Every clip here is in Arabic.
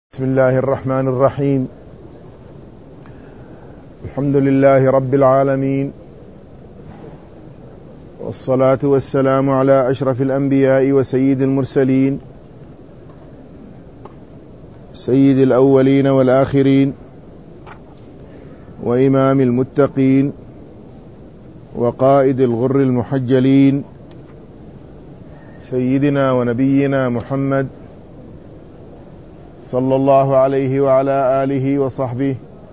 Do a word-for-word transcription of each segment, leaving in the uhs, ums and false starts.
بسم الله الرحمن الرحيم. الحمد لله رب العالمين، والصلاة والسلام على أشرف الأنبياء وسيد المرسلين، سيد الأولين والآخرين، وإمام المتقين، وقائد الغر المحجلين، سيدنا ونبينا محمد صلى الله عليه وعلى آله وصحبه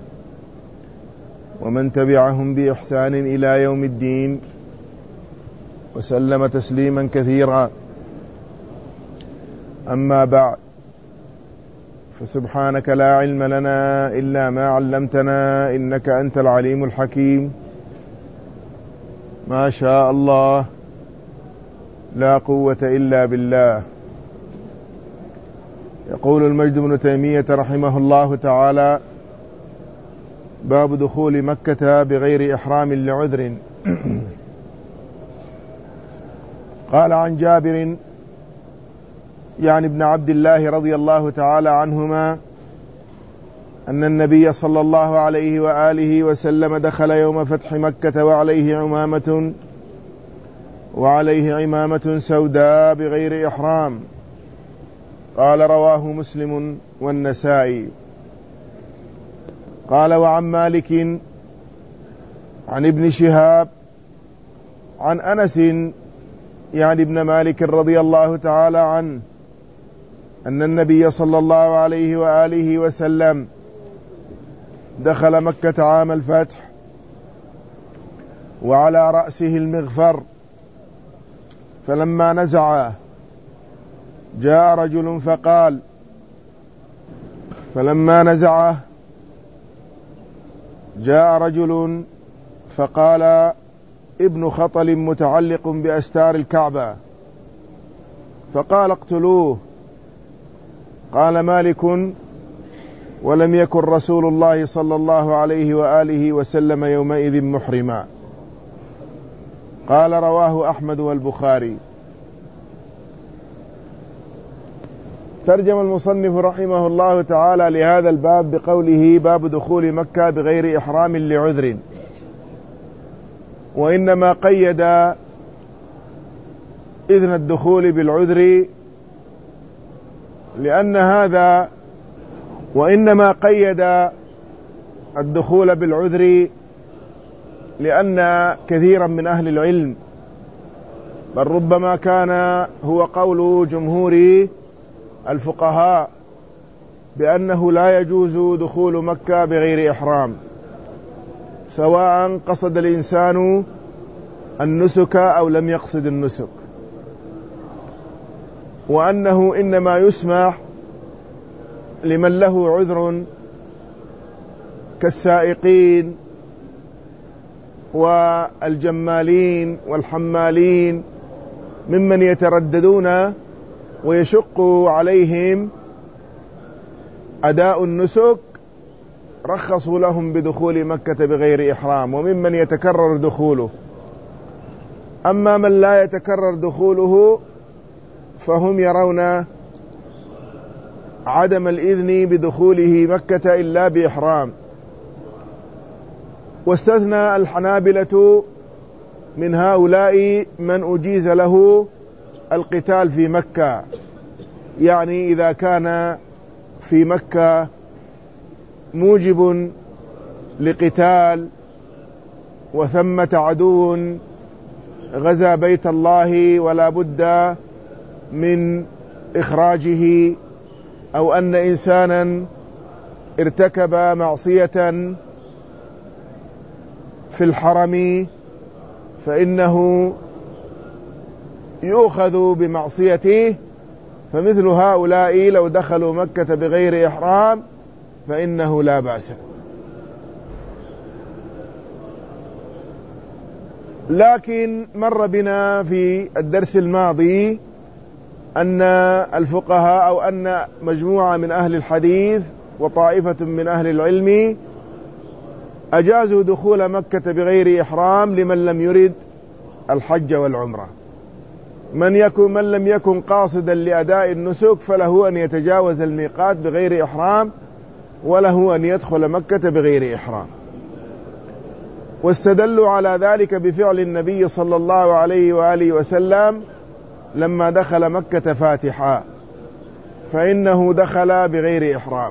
ومن تبعهم بإحسان إلى يوم الدين، وسلم تسليما كثيرا. أما بعد، فسبحانك لا علم لنا إلا ما علمتنا إنك أنت العليم الحكيم. ما شاء الله لا قوة إلا بالله. يقول المجد بن تيمية رحمه الله تعالى: باب دخول مكة بغير إحرام لعذر. قال عن جابر يعني ابن عبد الله رضي الله تعالى عنهما أن النبي صلى الله عليه وآله وسلم دخل يوم فتح مكة وعليه عمامة وعليه عمامة سوداء بغير إحرام. قال: رواه مسلم والنسائي. قال: وعن مالك عن ابن شهاب عن أنس يعني ابن مالك رضي الله تعالى عنه أن النبي صلى الله عليه وآله وسلم دخل مكة عام الفتح وعلى رأسه المغفر، فلما نزعه جاء رجل فقال فلما نزعه جاء رجل فقال: ابن خطل متعلق بأستار الكعبة، فقال: اقتلوه. قال مالك: ولم يكن رسول الله صلى الله عليه وآله وسلم يومئذ محرما. قال: رواه أحمد والبخاري. ترجم المصنف رحمه الله تعالى لهذا الباب بقوله: باب دخول مكة بغير إحرام لعذر. وإنما قيد إذن الدخول بالعذر لأن هذا وإنما قيد الدخول بالعذر لأن كثيرا من أهل العلم، بل ربما كان هو قول جمهور الفقهاء، بأنه لا يجوز دخول مكة بغير إحرام، سواء قصد الإنسان النسك أو لم يقصد النسك، وأنه إنما يسمح لمن له عذر كالسائقين والجمالين والحمالين ممن يترددون ويشق عليهم أداء النسك، رخصوا لهم بدخول مكة بغير إحرام، وممن يتكرر دخوله. أما من لا يتكرر دخوله فهم يرون عدم الإذن بدخوله مكة إلا بإحرام. واستثنى الحنابلة من هؤلاء من أجيز له القتال في مكة، يعني إذا كان في مكة موجب لقتال وثمة عدو غزا بيت الله ولا بد من إخراجه، أو أن إنسانا ارتكب معصية في الحرم فإنه يؤخذ بمعصيته، فمثل هؤلاء لو دخلوا مكة بغير إحرام فإنه لا بأس. لكن مر بنا في الدرس الماضي أن الفقهاء أو أن مجموعة من أهل الحديث وطائفة من أهل العلم أجازوا دخول مكة بغير إحرام لمن لم يرد الحج والعمرة. من يكن من لم يكن قاصدا لأداء النسك فله أن يتجاوز الميقات بغير إحرام، وله أن يدخل مكة بغير إحرام. واستدلوا على ذلك بفعل النبي صلى الله عليه وآله وسلم لما دخل مكة فاتحا، فإنه دخل بغير إحرام.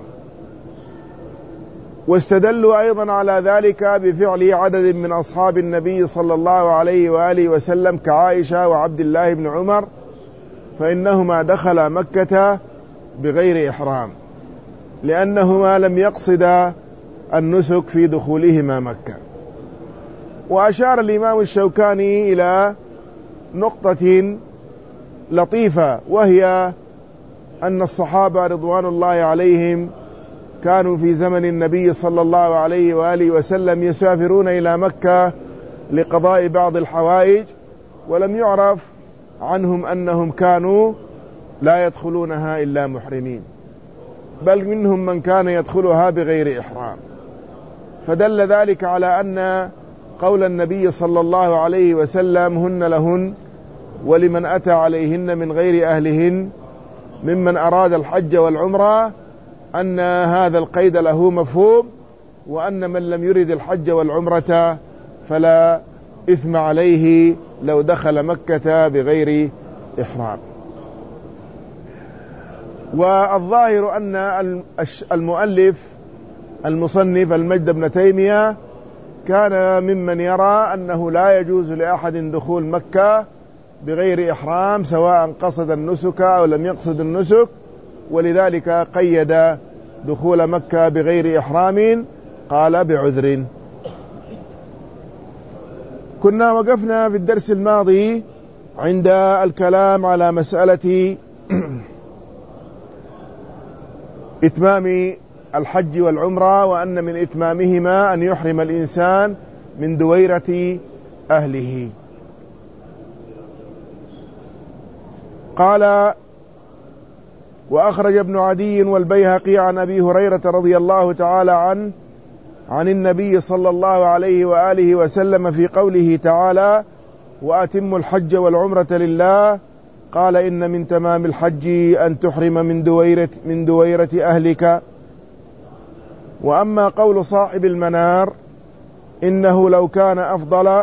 واستدلوا أيضا على ذلك بفعل عدد من أصحاب النبي صلى الله عليه وآله وسلم كعائشة وعبد الله بن عمر، فإنهما دخلا مكة بغير إحرام لأنهما لم يقصدا النسك في دخولهما مكة. وأشار الإمام الشوكاني إلى نقطة لطيفة، وهي أن الصحابة رضوان الله عليهم كانوا في زمن النبي صلى الله عليه وآله وسلم يسافرون إلى مكة لقضاء بعض الحوائج، ولم يعرف عنهم أنهم كانوا لا يدخلونها إلا محرمين، بل منهم من كان يدخلها بغير إحرام. فدل ذلك على أن قول النبي صلى الله عليه وسلم هن لهن ولمن أتى عليهن من غير أهلهن ممن أراد الحج والعمرة أن هذا القيد له مفهوم، وأن من لم يرد الحج والعمرة فلا إثم عليه لو دخل مكة بغير إحرام. والظاهر أن المؤلف المصنف المجد بن تيمية كان ممن يرى أنه لا يجوز لأحد دخول مكة بغير إحرام سواء قصد النسك أو لم يقصد النسك، ولذلك قيد دخول مكة بغير إحرام، قال بعذر. كنا وقفنا في الدرس الماضي عند الكلام على مسألة إتمام الحج والعمرة، وأن من إتمامهما أن يحرم الإنسان من دويرة أهله. قال: وأخرج ابن عدي والبيهقي عن أبي هريرة رضي الله تعالى عنه عن النبي صلى الله عليه وآله وسلم في قوله تعالى: وأتم الحج والعمرة لله، قال: إن من تمام الحج أن تحرم من دويرة, من دويرة أهلك. وأما قول صاحب المنار إنه لو كان أفضل،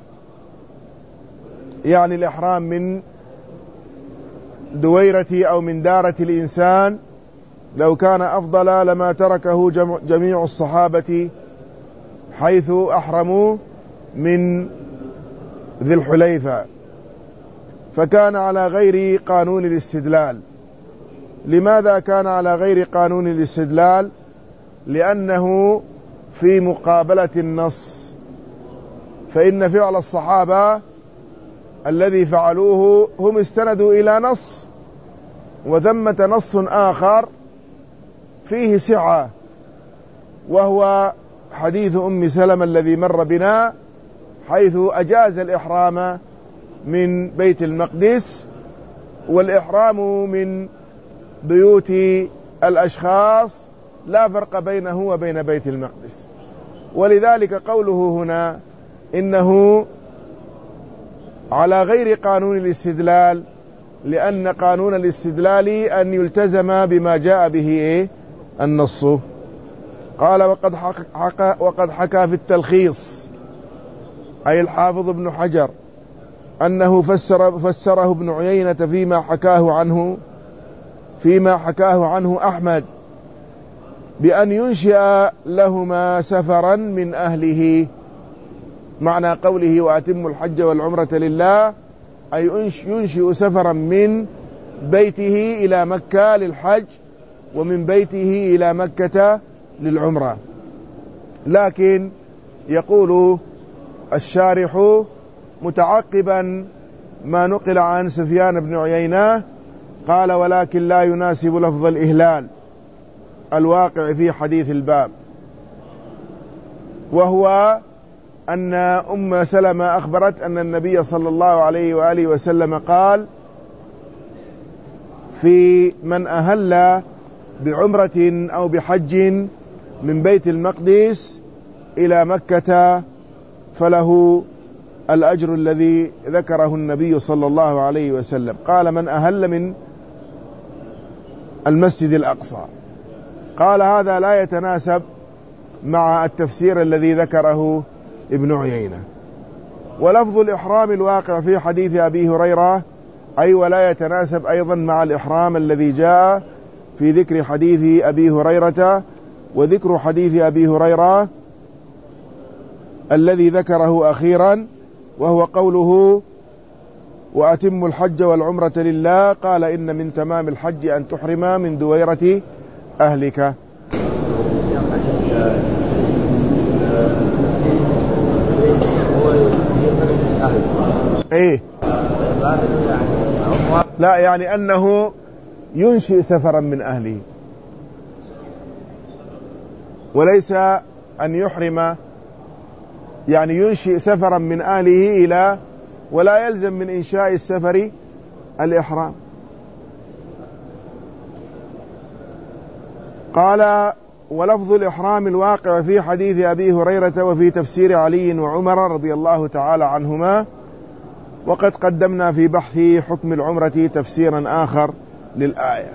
يعني الإحرام من دويرة أو من دارة الإنسان، لو كان أفضل لما تركه جميع الصحابة حيث أحرموا من ذي الحليفة، فكان على غير قانون الاستدلال. لماذا كان على غير قانون الاستدلال؟ لأنه في مقابلة النص، فإن فعل الصحابة الذي فعلوه هم استندوا إلى نص، وثمة نص آخر فيه سعة، وهو حديث أم سلمة الذي مر بنا، حيث أجاز الإحرام من بيت المقدس، والإحرام من بيوت الأشخاص لا فرق بينه وبين بيت المقدس. ولذلك قوله هنا إنه على غير قانون الاستدلال، لأن قانون الاستدلال أن يلتزم بما جاء به إيه؟ النص. قال: وقد حكى, وقد حكى في التلخيص، أي الحافظ ابن حجر، أنه فسر فسره ابن عيينة فيما حكاه عنه فيما حكاه عنه أحمد بأن ينشئ لهما سفرا من أهله. معنى قوله وأتم الحج والعمرة لله أي ينشئ سفرا من بيته إلى مكة للحج، ومن بيته إلى مكة للعمرة. لكن يقول الشارح متعقبا ما نقل عن سفيان بن عيينة، قال: ولكن لا يناسب لفظ الإهلال الواقع في حديث الباب، وهو أن أم سلمة أخبرت أن النبي صلى الله عليه وآله وسلم قال في من أهل بعمرة أو بحج من بيت المقدس إلى مكة فله الأجر الذي ذكره النبي صلى الله عليه وسلم. قال: من أهل من المسجد الأقصى. قال: هذا لا يتناسب مع التفسير الذي ذكره ابن عيينة. ولفظ الإحرام الواقع في حديث أبي هريرة أي ولا يتناسب أيضا مع الإحرام الذي جاء في ذكر حديث أبي هريرة. وذكر حديث أبي هريرة الذي ذكره أخيرا وهو قوله: وأتم الحج والعمرة لله. قال: إن من تمام الحج أن تحرم من دويرة أهلك. إيه؟ لا، يعني أنه ينشئ سفرا من أهله، وليس أن يحرم، يعني ينشئ سفرا من أهله إلى، ولا يلزم من إنشاء السفر الإحرام. قال: ولفظ الإحرام الواقع في حديث أبي هريرة وفي تفسير علي وعمر رضي الله تعالى عنهما. وقد قدمنا في بحث حكم العمرة تفسيرا آخر للآية،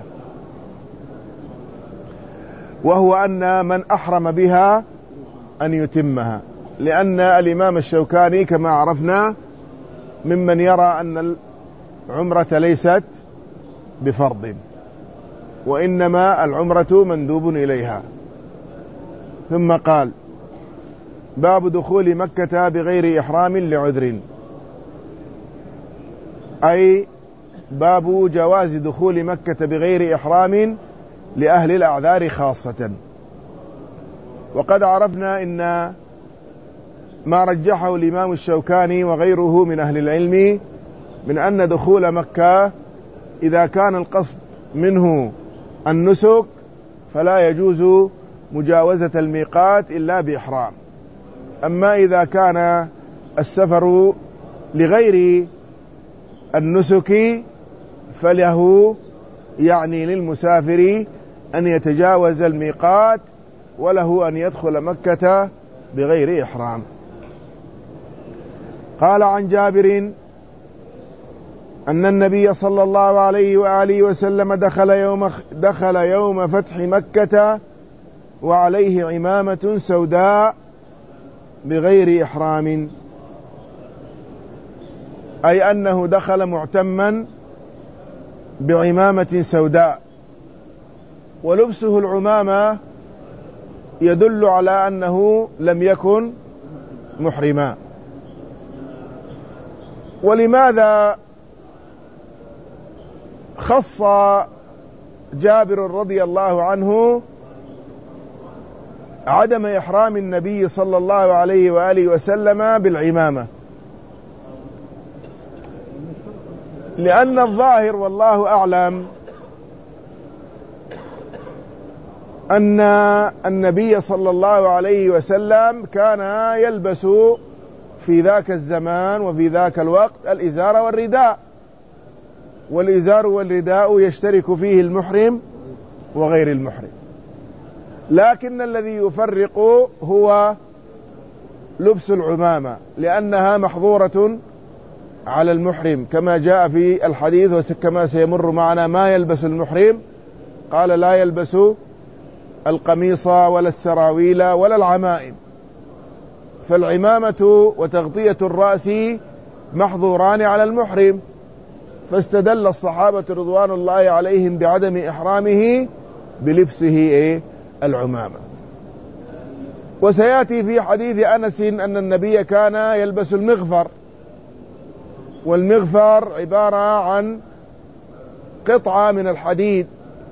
وهو أن من أحرم بها أن يتمها، لأن الإمام الشوكاني كما عرفنا ممن يرى أن العمرة ليست بفرض، وإنما العمرة مندوب إليها. ثم قال: باب دخول مكة بغير إحرام لعذر، أي باب جواز دخول مكة بغير إحرام لأهل الأعذار خاصة. وقد عرفنا إن ما رجحه الإمام الشوكاني وغيره من أهل العلم من أن دخول مكة إذا كان القصد منه النسك فلا يجوز مجاوزة الميقات إلا بإحرام. أما إذا كان السفر لغير النسك فله، يعني للمسافر، أن يتجاوز الميقات، وله أن يدخل مكة بغير إحرام. قال عن جابر أن النبي صلى الله عليه وآله وسلم دخل يوم, دخل يوم فتح مكة وعليه عمامة سوداء بغير إحرام، أي أنه دخل معتما بعمامة سوداء. ولبسه العمامة يدل على أنه لم يكن محرما. ولماذا خص جابر رضي الله عنه عدم إحرام النبي صلى الله عليه وآله وسلم بالعمامة؟ لأن الظاهر والله أعلم أن النبي صلى الله عليه وسلم كان يلبس في ذاك الزمان وفي ذاك الوقت الإزار والرداء، والإزار والرداء يشترك فيه المحرم وغير المحرم، لكن الذي يفرق هو لبس العمامة، لأنها محظورة على المحرم كما جاء في الحديث وكما سيمر معنا. ما يلبس المحرم؟ قال: لا يلبس القميص ولا السراويل ولا العمائم. فالعمامة وتغطية الرأس محظوران على المحرم، فاستدل الصحابة رضوان الله عليهم بعدم إحرامه بلبسه العمامة. وسيأتي في حديث أنس أن النبي كان يلبس المغفر، والمغفر عبارة عن قطعة من الحديد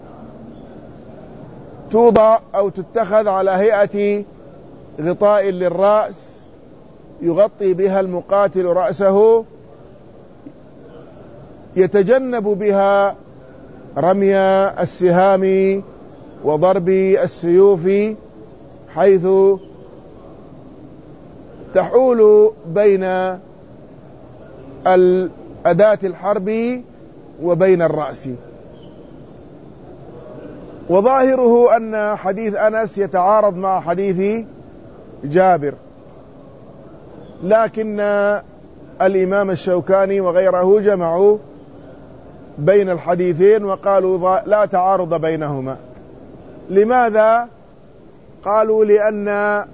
توضع أو تتخذ على هيئة غطاء للرأس يغطي بها المقاتل رأسه، يتجنب بها رمي السهام وضرب السيوف، حيث تحول بين أداة الحرب وبين الرأس. وظاهره أن حديث أنس يتعارض مع حديث جابر، لكن الإمام الشوكاني وغيره جمعوا بين الحديثين وقالوا لا تعارض بينهما. لماذا؟ قالوا لأن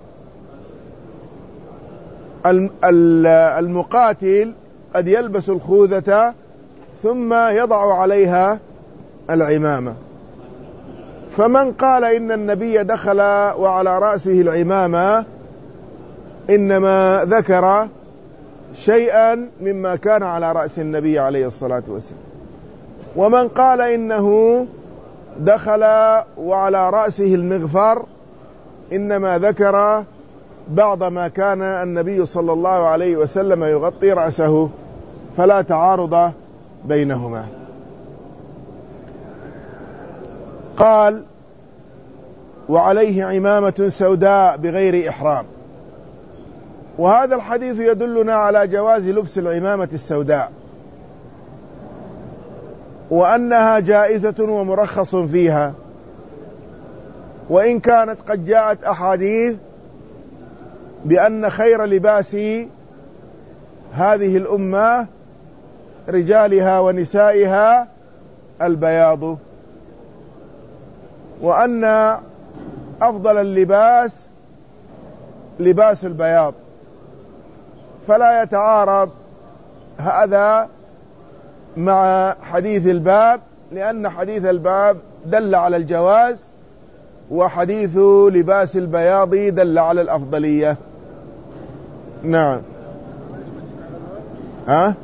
المقاتل قد يلبس الخوذة ثم يضع عليها العمامة، فمن قال إن النبي دخل وعلى رأسه العمامة إنما ذكر شيئا مما كان على رأس النبي عليه الصلاة والسلام، ومن قال إنه دخل وعلى رأسه المغفر إنما ذكر بعض ما كان النبي صلى الله عليه وسلم يغطي رأسه، فلا تعارض بينهما. قال وعليه عمامة سوداء بغير إحرام. وهذا الحديث يدلنا على جواز لبس العمامة السوداء، وأنها جائزة ومرخص فيها، وإن كانت قد جاءت أحاديث بأن خير لباس هذه الأمة رجالها ونسائها البياض، وأن أفضل اللباس لباس البياض، فلا يتعارض هذا مع حديث الباب، لأن حديث الباب دل على الجواز، وحديث لباس البياض دل على الأفضلية. نعم. ها؟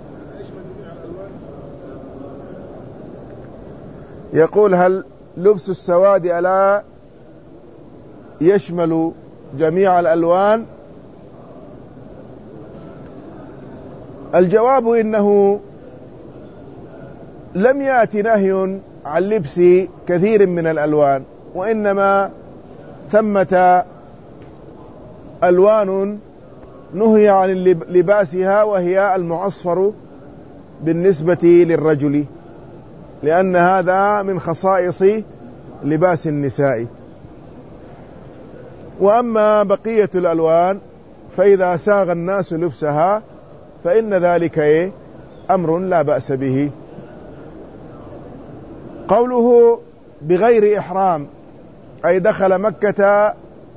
يقول هل لبس السواد ألا يشمل جميع الألوان؟ الجواب إنه لم يأتي نهي عن لبس كثير من الألوان، وإنما ثمة ألوان نهي عن لباسها، وهي المعصفر بالنسبة للرجل، لأن هذا من خصائص لباس النساء. وأما بقية الألوان فإذا ساغ الناس لبسها فإن ذلك إيه؟ أمر لا بأس به. قوله بغير إحرام أي دخل مكة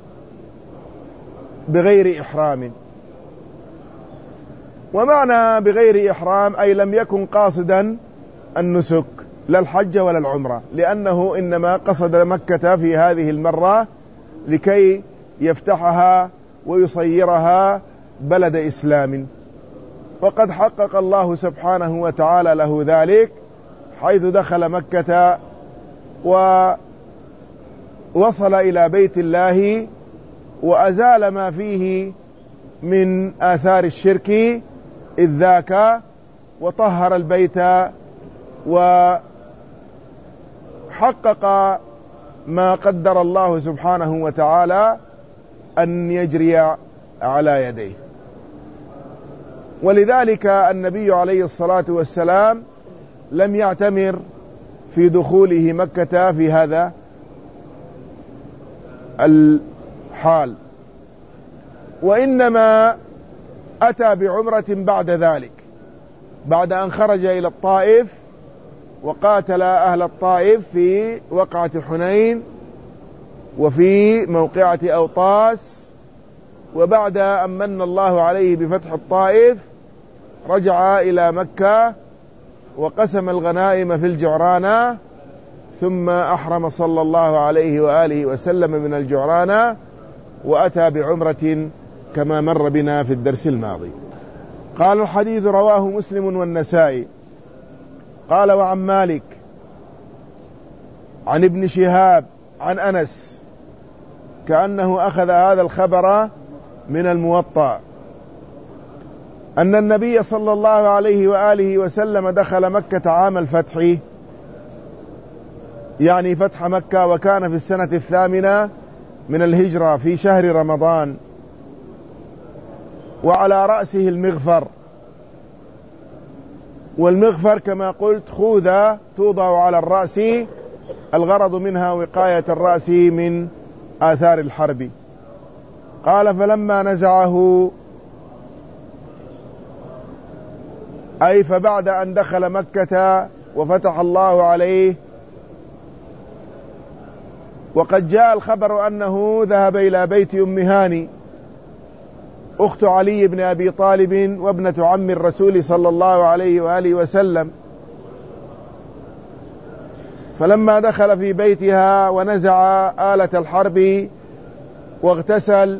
بغير إحرام، ومعنى بغير إحرام أي لم يكن قاصدا النسك لا الحج ولا العمرة، لأنه إنما قصد مكة في هذه المرة لكي يفتحها ويصيرها بلد إسلام، وقد حقق الله سبحانه وتعالى له ذلك، حيث دخل مكة ووصل إلى بيت الله وأزال ما فيه من آثار الشرك إذ ذاك، وطهر البيت وحقق ما قدر الله سبحانه وتعالى أن يجري على يديه. ولذلك النبي عليه الصلاة والسلام لم يعتمر في دخوله مكة في هذا الحال، وإنما أتى بعمرة بعد ذلك، بعد أن خرج إلى الطائف وقاتل أهل الطائف في وقعة حنين وفي موقعة أوطاس، وبعد أن من الله عليه بفتح الطائف رجع إلى مكة وقسم الغنائم في الجعرانة، ثم أحرم صلى الله عليه وآله وسلم من الجعرانة وأتى بعمرة كما مر بنا في الدرس الماضي. قال الحديث رواه مسلم والنسائي. قال وعن مالك عن ابن شهاب عن أنس كأنه أخذ هذا الخبر من الموطأ أن النبي صلى الله عليه وآله وسلم دخل مكة عام الفتح، يعني فتح مكة، وكان في السنة الثامنة من الهجرة في شهر رمضان، وعلى رأسه المغفر، والمغفر كما قلت خوذة توضع على الرأس، الغرض منها وقاية الرأس من آثار الحرب. قال فلما نزعه أي فبعد أن دخل مكة وفتح الله عليه، وقد جاء الخبر أنه ذهب إلى بيت أم هاني أخت علي بن أبي طالب وابنة عم الرسول صلى الله عليه وآله وسلم، فلما دخل في بيتها ونزع آلة الحرب واغتسل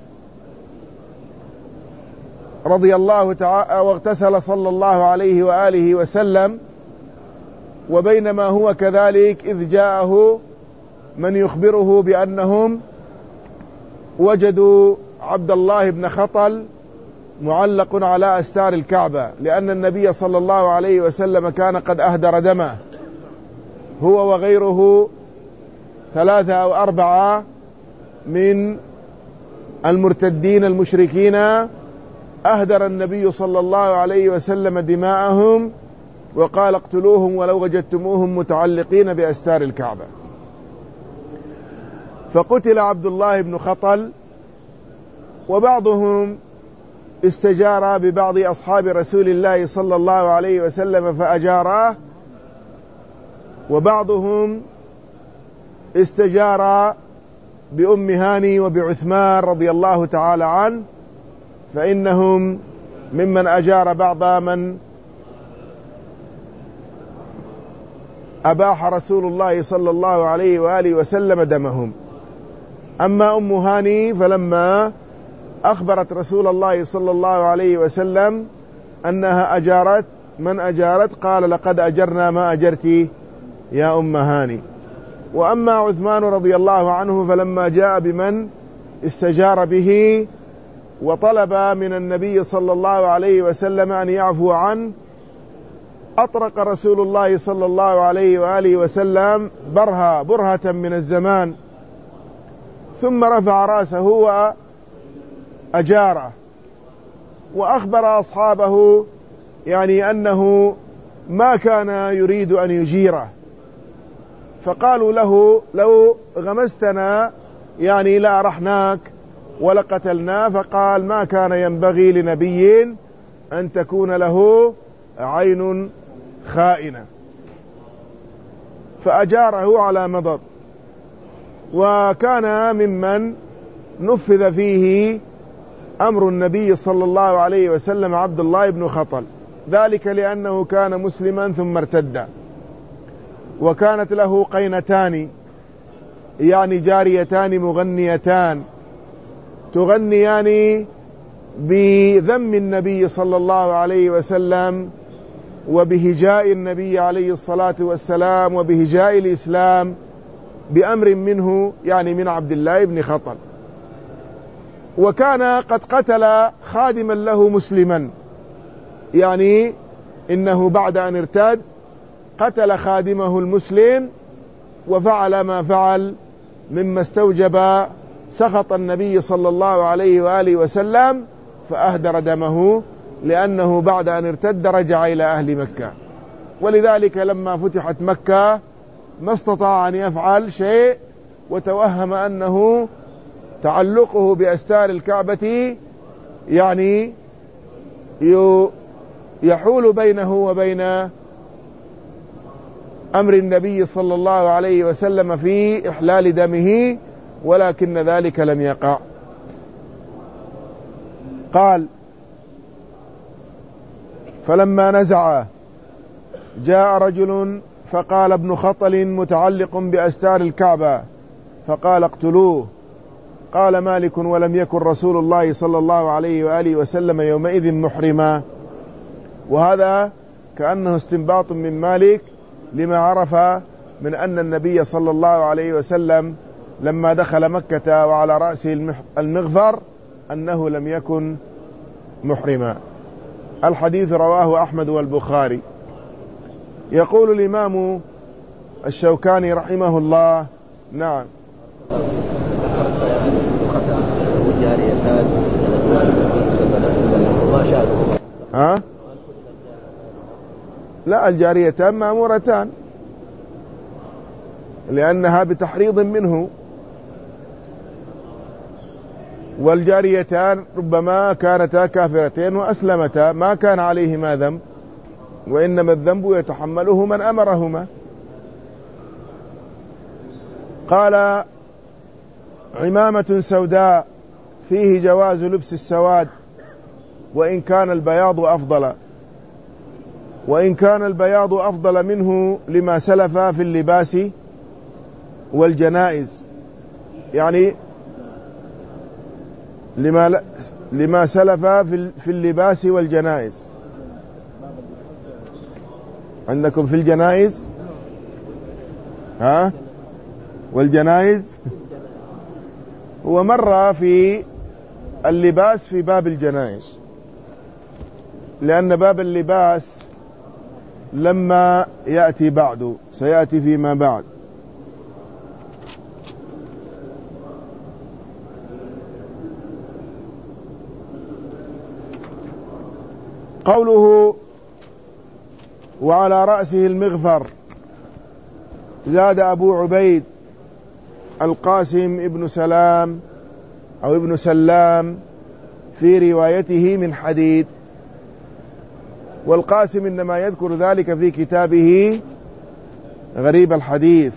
رضي الله تعالى واغتسل صلى الله عليه وآله وسلم، وبينما هو كذلك إذ جاءه من يخبره بأنهم وجدوا عبد الله بن خطل معلق على أستار الكعبة، لأن النبي صلى الله عليه وسلم كان قد أهدر دمه هو وغيره ثلاثة أو أربعة من المرتدين المشركين، أهدر النبي صلى الله عليه وسلم دماءهم وقال اقتلوهم ولو وجدتموهم متعلقين بأستار الكعبة. فقتل عبد الله بن خطل، وبعضهم استجار ببعض أصحاب رسول الله صلى الله عليه وسلم فأجاراه، وبعضهم استجار بأم هاني وبعثمان رضي الله تعالى عنه، فإنهم ممن أجار بعض من أباح رسول الله صلى الله عليه وآله وسلم دمهم. أما أم هاني فلما أخبرت رسول الله صلى الله عليه وسلم أنها أجارت من أجارت قال لقد أجرنا ما أجرت يا أم هاني. وأما عثمان رضي الله عنه فلما جاء بمن استجار به وطلب من النبي صلى الله عليه وسلم أن يعفو عنه، أطرق رسول الله صلى الله عليه وآله وسلم برهة برهة من الزمان، ثم رفع رأسه وأجاره، وأخبر أصحابه يعني أنه ما كان يريد أن يجيره، فقالوا له لو غمستنا يعني لا رحناك ولا قتلنا، فقال ما كان ينبغي لنبي أن تكون له عين خائنة، فأجاره على مضض. وكان ممن نفذ فيه أمر النبي صلى الله عليه وسلم عبد الله بن خطل، ذلك لأنه كان مسلما ثم ارتد، وكانت له قينتان يعني جاريتان مغنيتان تغنيان بذم النبي صلى الله عليه وسلم وبهجاء النبي عليه الصلاة والسلام وبهجاء الإسلام بأمر منه يعني من عبد الله بن خطل. وكان قد قتل خادما له مسلما، يعني إنه بعد أن ارتد قتل خادمه المسلم وفعل ما فعل مما استوجب سخط النبي صلى الله عليه وآله وسلم فأهدر دمه، لأنه بعد أن ارتد رجع إلى أهل مكة. ولذلك لما فتحت مكة ما استطاع أن يفعل شيء، وتوهم أنه تعلقه بأستار الكعبة يعني يحول بينه وبين أمر النبي صلى الله عليه وسلم في إحلال دمه، ولكن ذلك لم يقع. قال فلما نزع جاء رجل فقال ابن خطل متعلق بأستار الكعبة، فقال اقتلوه. قال مالك ولم يكن رسول الله صلى الله عليه وآله وسلم يومئذ محرما. وهذا كأنه استنباط من مالك لما عرف من أن النبي صلى الله عليه وسلم لما دخل مكة وعلى رأسه المغفر أنه لم يكن محرما. الحديث رواه أحمد والبخاري. يقول الإمام الشوكاني رحمه الله نعم ها؟ لا، الجاريتان مأمورتان لأنها بتحريض منه، والجاريتان ربما كانتا كافرتين وأسلمتا ما كان عليهما ذنب، وإنما الذنب يتحمله من أمرهما. قال عمامة سوداء فيه جواز لبس السواد وإن كان البياض أفضل، وإن كان البياض أفضل منه لما سلف في اللباس والجنائز، يعني لما لما سلف في اللباس والجنائز. عندكم في الجنائز ها والجنائز هو مرة في اللباس في باب الجنائز، لأن باب اللباس لما يأتي بعد سيأتي فيما بعد. قوله وعلى رأسه المغفر، زاد أبو عبيد القاسم ابن سلام أو ابن سلام في روايته من حديد، والقاسم إنما يذكر ذلك في كتابه غريب الحديث.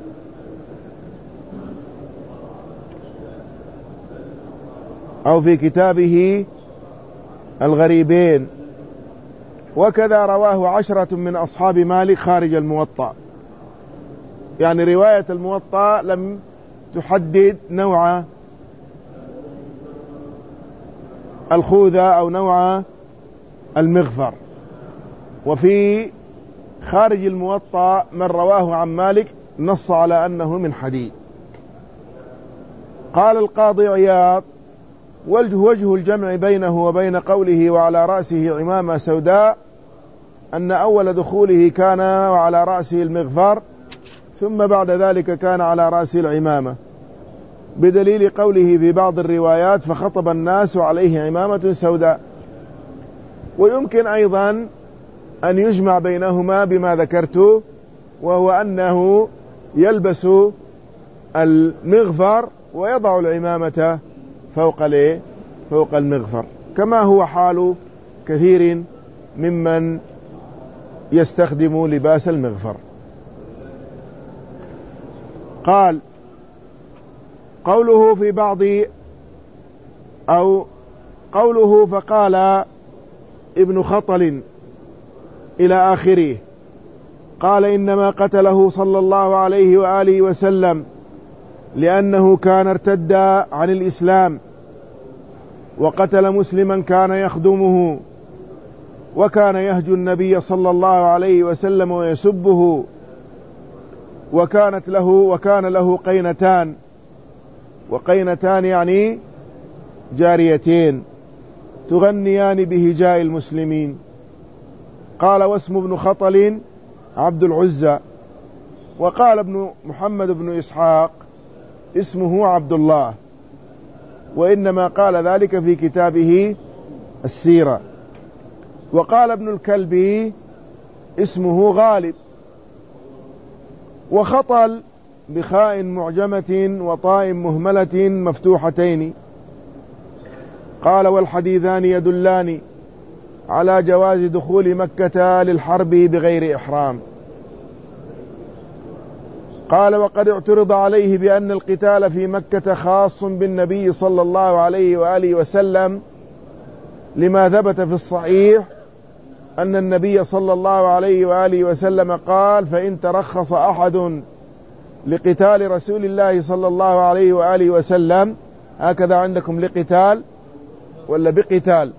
أو في كتابه الغريبين. وكذا رواه عشرة من أصحاب مالك خارج الموطأ، يعني رواية الموطأ لم تحدد نوع الخوذة أو نوع المغفر. وفي خارج الموطأ من رواه عن مالك نص على أنه من حديد. قال القاضي عياض وجه وجه الجمع بينه وبين قوله وعلى رأسه عمامة سوداء أن أول دخوله كان وعلى رأسه المغفر، ثم بعد ذلك كان على رأسه العمامة، بدليل قوله في بعض الروايات فخطب الناس عليه عمامة سوداء. ويمكن أيضا أن يجمع بينهما بما ذكرته، وهو أنه يلبس المغفر ويضع العمامة فوق فوق المغفر، كما هو حال كثير ممن يستخدم لباس المغفر. قال قوله في بعض أو قوله فقال ابن خطل إلى آخره، قال إنما قتله صلى الله عليه وآله وسلم لأنه كان ارتد عن الإسلام، وقتل مسلما كان يخدمه، وكان يهجو النبي صلى الله عليه وسلم ويسبه، وكانت له وكان له قينتان، وقينتان يعني جاريتين تغنيان بهجاء المسلمين. قال واسم ابن خطل عبد العزى. وقال ابن محمد بن إسحاق اسمه عبد الله، وإنما قال ذلك في كتابه السيرة. وقال ابن الكلبي اسمه غالب. وخطل بخاء معجمة وطاء مهملة مفتوحتين. قال والحديثان يدلان على جواز دخول مكة للحرب بغير إحرام. قال وقد اعترض عليه بأن القتال في مكة خاص بالنبي صلى الله عليه وآله وسلم، لما ثبت في الصحيح أن النبي صلى الله عليه وآله وسلم قال فإن ترخص أحد لقتال رسول الله صلى الله عليه وآله وسلم، هكذا عندكم لقتال ولا بقتال؟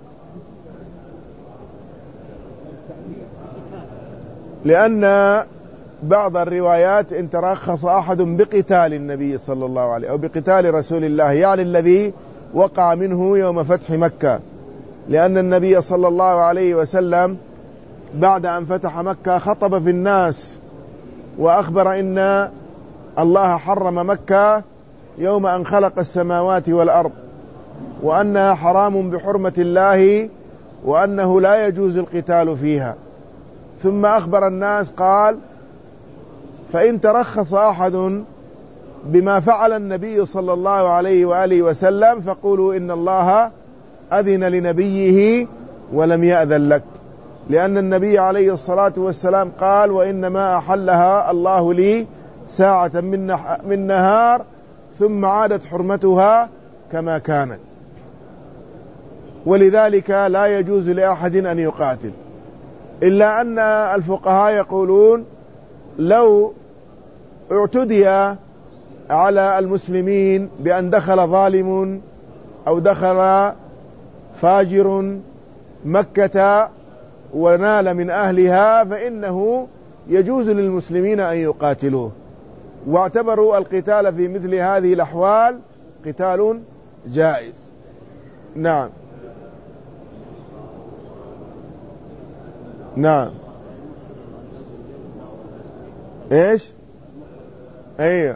لأن بعض الروايات إن ترخص أحد بقتال النبي صلى الله عليه أو بقتال رسول الله، يعني الذي وقع منه يوم فتح مكة، لأن النبي صلى الله عليه وسلم بعد أن فتح مكة خطب في الناس وأخبر إن الله حرم مكة يوم أن خلق السماوات والأرض، وأنها حرام بحرمة الله، وأنه لا يجوز القتال فيها. ثم أخبر الناس قال فإن ترخص أحد بما فعل النبي صلى الله عليه وآله وسلم فقولوا إن الله أذن لنبيه ولم يأذن لك. لأن النبي عليه الصلاة والسلام قال وإنما أحلها الله لي ساعة من نهار ثم عادت حرمتها كما كانت، ولذلك لا يجوز لأحد أن يقاتل، إلا أن الفقهاء يقولون لو اعتدي على المسلمين بأن دخل ظالم أو دخل فاجر مكة ونال من أهلها فإنه يجوز للمسلمين أن يقاتلوه، واعتبروا القتال في مثل هذه الأحوال قتال جائز. نعم نعم ايش ايوه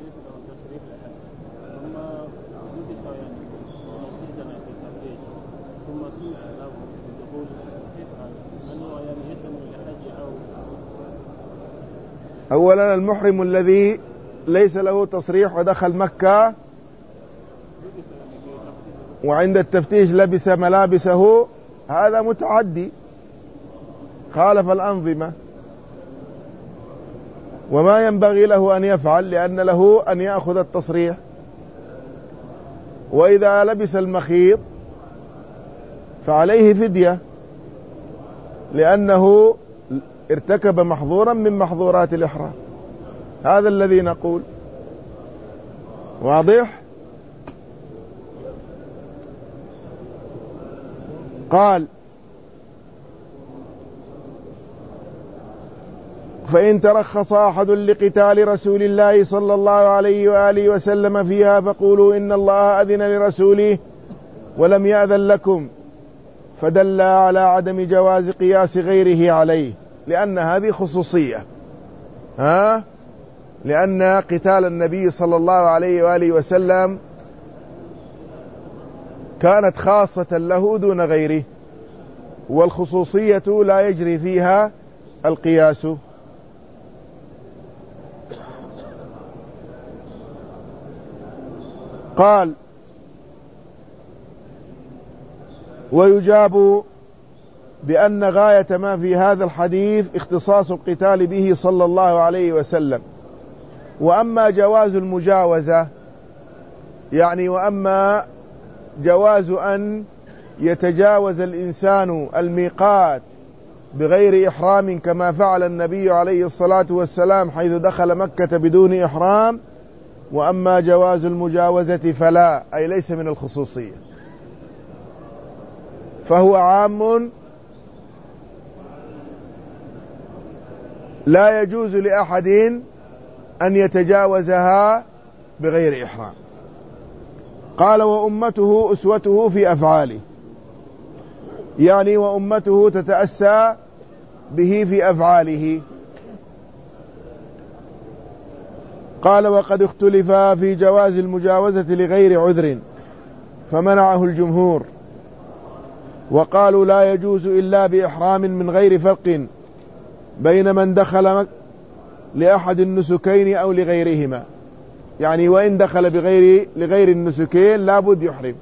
اولا المحرم الذي ليس له تصريح ودخل مكة وعند التفتيش لبس ملابسه هذا متعدي خالف الأنظمة، وما ينبغي له أن يفعل لأن له أن يأخذ التصريح. وإذا لبس المخيط فعليه فدية لأنه ارتكب محظورا من محظورات الإحرام. هذا الذي نقول. واضح؟ قال فإن ترخص أحد لقتال رسول الله صلى الله عليه وآله وسلم فيها فقولوا إن الله أذن لرسوله ولم يأذن لكم، فدل على عدم جواز قياس غيره عليه، لأن هذه خصوصية، ها؟ لأن قتال النبي صلى الله عليه وآله وسلم كانت خاصة له دون غيره، والخصوصية لا يجري فيها القياس. قال ويجاب بأن غاية ما في هذا الحديث اختصاص القتال به صلى الله عليه وسلم. وأما جواز المجاوزة يعني وأما جواز أن يتجاوز الإنسان الميقات بغير إحرام كما فعل النبي عليه الصلاة والسلام حيث دخل مكة بدون إحرام، وأما جواز المجاوزة فلا، أي ليس من الخصوصية، فهو عام لا يجوز لأحد أن يتجاوزها بغير إحرام. قال وأمته أسوته في أفعاله، يعني وأمته تتأسى به في أفعاله. قال وقد اختلف في جواز المجاوزة لغير عذر فمنعه الجمهور، وقالوا لا يجوز إلا بإحرام من غير فرق بين من دخل لأحد النسكين أو لغيرهما، يعني وإن دخل بغير لغير النسكين لابد يحرم.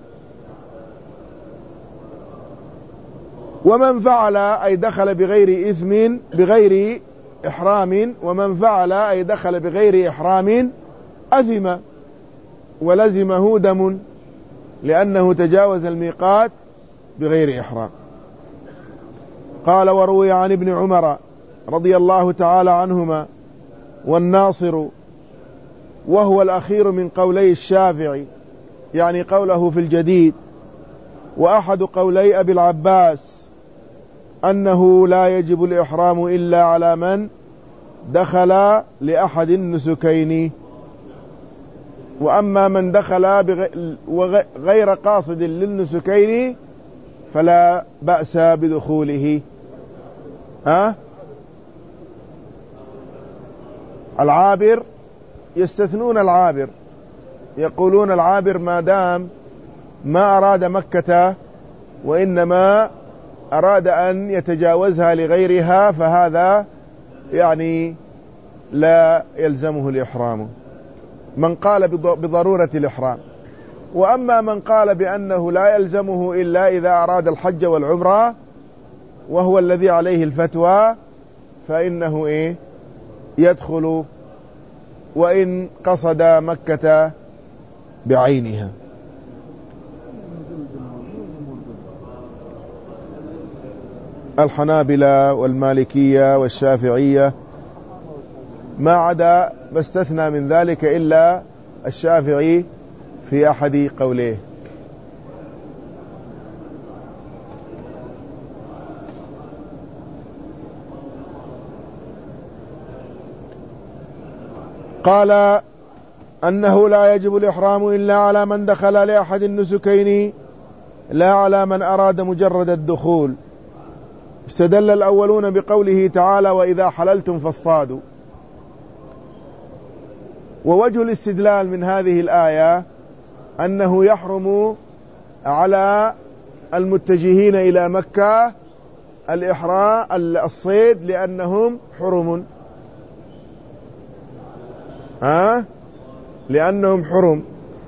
ومن فعل أي دخل بغير إثم بغير إحرام، ومن فعل أي دخل بغير إحرام أثم ولزمه دم لأنه تجاوز الميقات بغير إحرام. قال وروي عن ابن عمر رضي الله تعالى عنهما والناصر وهو الأخير من قولي الشافعي، يعني قوله في الجديد، وأحد قولي أبي العباس أنه لا يجب الإحرام إلا على من دخل لأحد النسكين، وأما من دخل غير قاصد للنسكين فلا بأس بدخوله. ها؟ العابر يستثنون العابر، يقولون العابر ما دام ما أراد مكة وإنما أراد أن يتجاوزها لغيرها فهذا يعني لا يلزمه الإحرام، من قال بضرورة الإحرام. وأما من قال بأنه لا يلزمه إلا إذا أراد الحج والعمرة وهو الذي عليه الفتوى فإنه إيه يدخل وإن قصد مكة بعينها. الحنابلة والمالكية والشافعية ما عدا ما استثنى من ذلك إلا الشافعي في أحد قوليه. قال أنه لا يجب الإحرام إلا على من دخل لأحد النسكين لا على من أراد مجرد الدخول. استدل الأولون بقوله تعالى وإذا حللتم فاصطادوا. ووجه الاستدلال من هذه الآية أنه يحرم على المتجهين إلى مكة الإحرام الصيد لأنهم حرم، ها لأنهم حرم،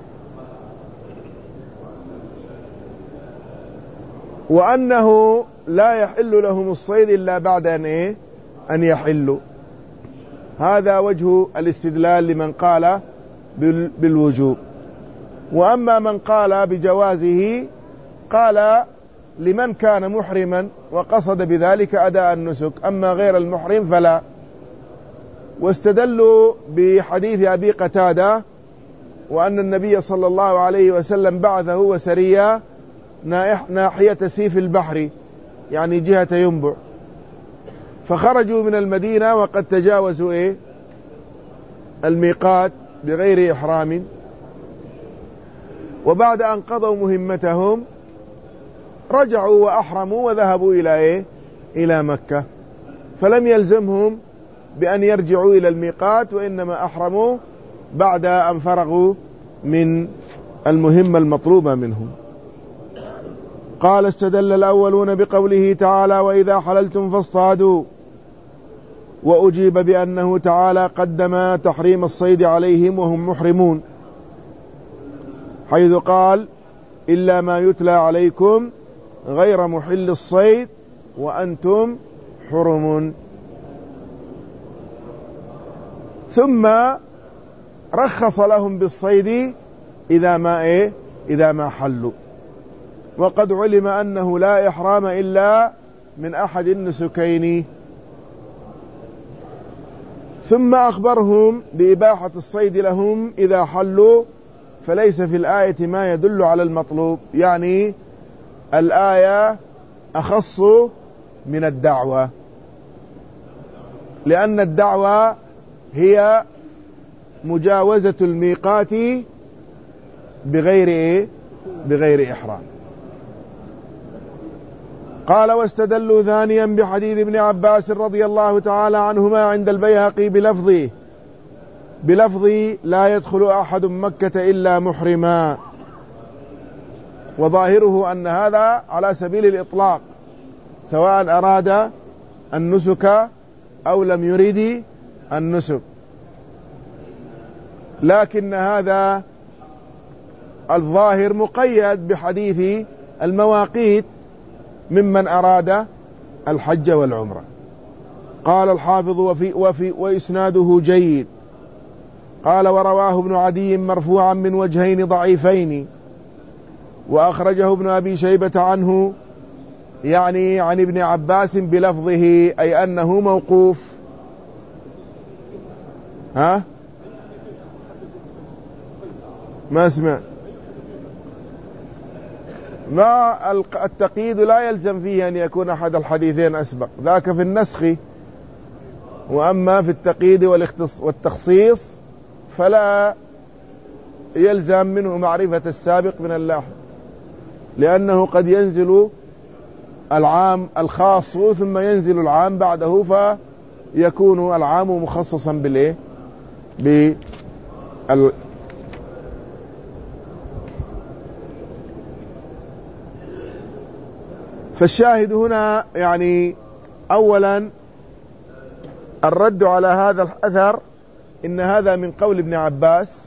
وأنه لا يحل لهم الصيد إلا بعد أن إيه أن يحلوا. هذا وجه الاستدلال لمن قال بالوجوب. وأما من قال بجوازه قال لمن كان محرما وقصد بذلك أداء النسك، أما غير المحرم فلا. واستدلوا بحديث أبي قتادة وأن النبي صلى الله عليه وسلم بعثه وسريا ناحية سيف البحر يعني جهة ينبع، فخرجوا من المدينة وقد تجاوزوا إيه الميقات بغير إحرام، وبعد أن قضوا مهمتهم رجعوا وأحرموا وذهبوا إلى إيه إلى مكة، فلم يلزمهم بأن يرجعوا إلى الميقات، وإنما أحرموا بعد أن فرغوا من المهمة المطلوبة منهم. قال استدل الأولون بقوله تعالى وإذا حللتم فاصطادوا، وأجيب بأنه تعالى قدم تحريم الصيد عليهم وهم محرمون، حيث قال إلا ما يتلى عليكم غير محل الصيد وأنتم حرم. ثم رخص لهم بالصيد إذا ما إيه إذا ما حلوا، وقد علم أنه لا إحرام إلا من أحد النسكين. ثم أخبرهم بإباحة الصيد لهم إذا حلوا، فليس في الآية ما يدل على المطلوب، يعني الآية أخص من الدعوة، لأن الدعوة هي مجاوزة الميقات بغير إيه؟ بغير إحرام. قال واستدلوا ثانيا بحديث ابن عباس رضي الله تعالى عنهما عند البيهقي بلفظه بلفظ لا يدخل أحد مكة إلا محرما، وظاهره أن هذا على سبيل الإطلاق سواء أراد النسك أو لم يرد النسك، لكن هذا الظاهر مقيد بحديث المواقيت ممن أراد الحج والعمرة. قال الحافظ وفي وفي وإسناده جيد. قال ورواه ابن عدي مرفوعا من وجهين ضعيفين، وأخرجه ابن أبي شيبة عنه يعني عن ابن عباس بلفظه، أي أنه موقوف. ها ما اسمع ما التقييد لا يلزم فيه أن يكون أحد الحديثين أسبق، ذاك في النسخ، وأما في التقييد والتخصيص فلا يلزم منه معرفة السابق من اللاحق، لأنه قد ينزل العام الخاص ثم ينزل العام بعده، فيكون العام مخصصا بالإيه بال فالشاهد هنا يعني أولا الرد على هذا الأثر إن هذا من قول ابن عباس،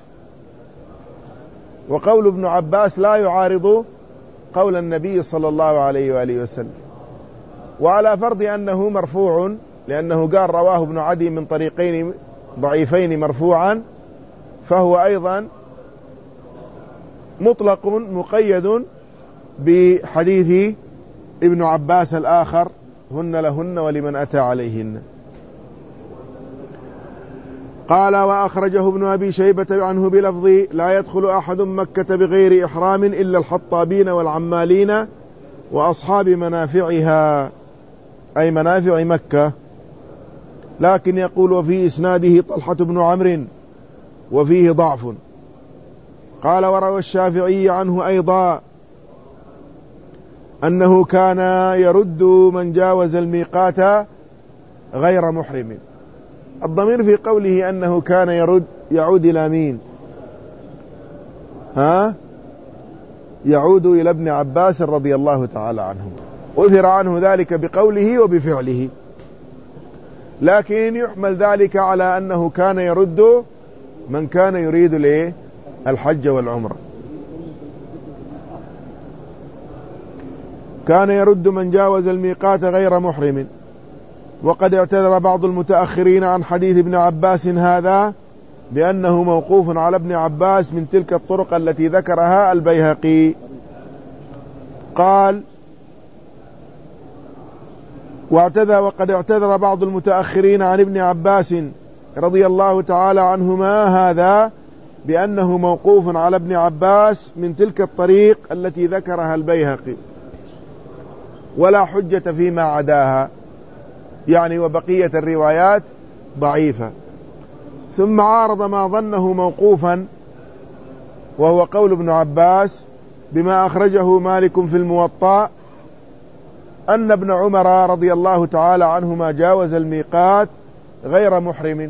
وقول ابن عباس لا يعارض قول النبي صلى الله عليه وآله وسلم، وعلى فرض أنه مرفوع، لأنه قال رواه ابن عدي من طريقين ضعيفين مرفوعا، فهو أيضا مطلق مقيد بحديث ابن عباس الآخر: هن لهن ولمن أتى عليهن. قال: وأخرجه ابن أبي شيبة عنه بلفظ: لا يدخل أحد مكة بغير إحرام إلا الحطابين والعمالين وأصحاب منافعها، أي منافع مكة. لكن يقول: وفي إسناده طلحة بن عمرو وفيه ضعف. قال: وروى الشافعي عنه أيضا أنه كان يرد من جاوز الميقات غير محرم. الضمير في قوله أنه كان يرد يعود إلى مين؟ ها؟ يعود إلى ابن عباس رضي الله تعالى عنه، أثر عنه ذلك بقوله وبفعله، لكن يحمل ذلك على أنه كان يرد من كان يريد له الحج والعمرة. كان يرد من جاوز الميقات غير محرم. وقد اعتذر بعض المتأخرين عن حديث ابن عباس هذا بأنه موقوف على ابن عباس من تلك الطرق التي ذكرها البيهقي. قال: واعتذر وقد اعتذر بعض المتأخرين عن ابن عباس رضي الله تعالى عنهما هذا بأنه موقوف على ابن عباس من تلك الطريق التي ذكرها البيهقي، ولا حجة فيما عداها، يعني وبقية الروايات ضعيفة. ثم عارض ما ظنه موقوفا وهو قول ابن عباس بما أخرجه مالك في الموطأ أن ابن عمر رضي الله تعالى عنهما جاوز الميقات غير محرم.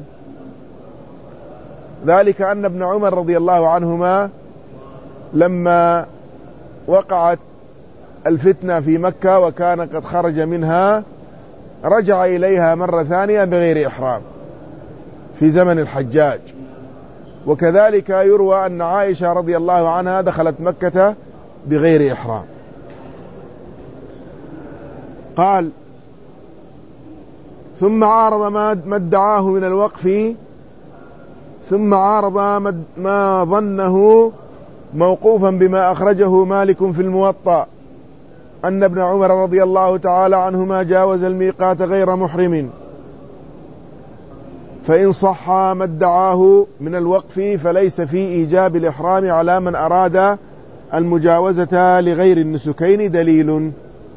ذلك أن ابن عمر رضي الله عنهما لما وقعت الفتنة في مكة وكان قد خرج منها رجع إليها مرة ثانية بغير إحرام في زمن الحجاج. وكذلك يروى أن عائشة رضي الله عنها دخلت مكة بغير إحرام. قال: ثم عارض ما ادعاه من الوقف ثم عارض ما ظنه موقوفا بما أخرجه مالك في الموطأ أن ابن عمر رضي الله تعالى عنهما جاوز الميقات غير محرم. فإن صح ما ادعاه من الوقف فليس في إيجاب الإحرام على من أراد المجاوزة لغير النسكين دليل،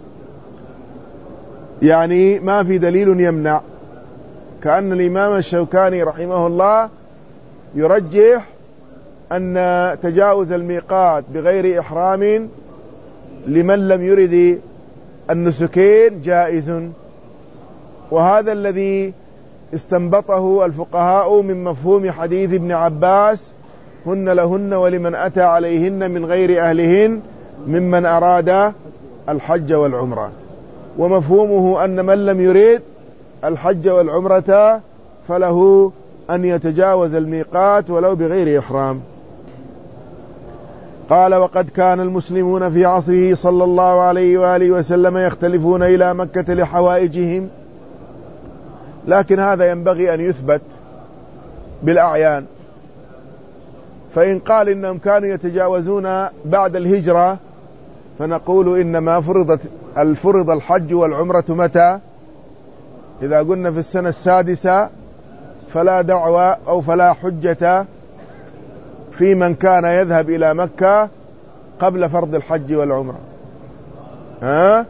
يعني ما في دليل يمنع. كأن الإمام الشوكاني رحمه الله يرجح أن تجاوز الميقات بغير إحرام لمن لم يرد النسكين جائز، وهذا الذي استنبطه الفقهاء من مفهوم حديث ابن عباس: هن لهن ولمن أتى عليهن من غير أهلهن ممن أراد الحج والعمرة. ومفهومه أن من لم يريد الحج والعمرة فله أن يتجاوز الميقات ولو بغير إحرام. قال: وقد كان المسلمون في عصره صلى الله عليه وآله وسلم يختلفون إلى مكة لحوائجهم، لكن هذا ينبغي أن يثبت بالأعيان. فإن قال إنهم كانوا يتجاوزون بعد الهجرة فنقول إنما فرضت الفرض الحج والعمرة متى؟ إذا قلنا في السنة السادسة فلا دعوة أو فلا حجة في من كان يذهب إلى مكة قبل فرض الحج والعمرة. ها؟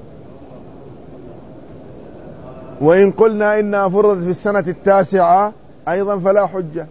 وإن قلنا إنها فرضت في السنة التاسعة أيضا فلا حجة.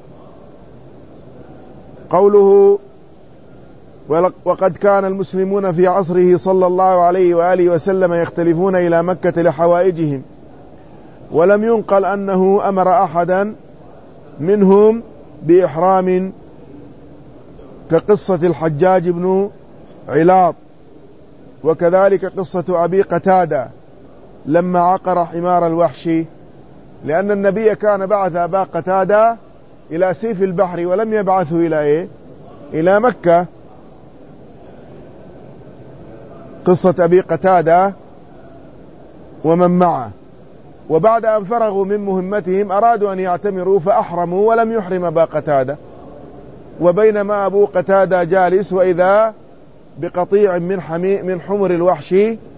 قوله: وقد كان المسلمون في عصره صلى الله عليه وآله وسلم يختلفون إلى مكة لحوائجهم، ولم ينقل أنه أمر أحدا منهم بإحرام كقصة الحجاج بن علاط، وكذلك قصة أبي قتادة لما عقر حمار الوحش، لأن النبي كان بعث أبا قتادة إلى سيف البحر ولم يبعثه إلى إيه؟ إلى مكة. قصة أبي قتادة ومن معه. وبعد أن فرغوا من مهمتهم أرادوا أن يعتمروا فأحرموا ولم يحرم أبا قتادة. وبينما أبو قتادة جالس وإذا بقطيع من, حمي من حمر الوحش،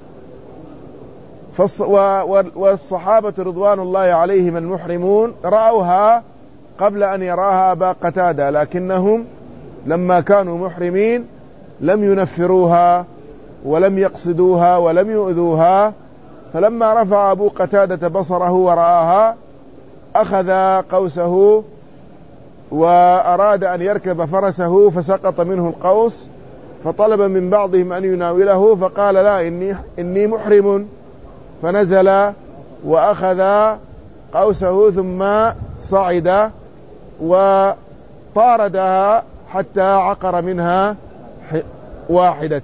والصحابة رضوان الله عليهم المحرمون رأوها قبل أن يراها أبا قتادة، لكنهم لما كانوا محرمين لم ينفروها ولم يقصدوها ولم يؤذوها. فلما رفع أبو قتادة بصره ورآها أخذ قوسه وأراد أن يركب فرسه فسقط منه القوس، فطلب من بعضهم أن يناوله فقال لا إني, إني محرم، فنزل وأخذ قوسه ثم صعد وطاردها حتى عقر منها واحدة.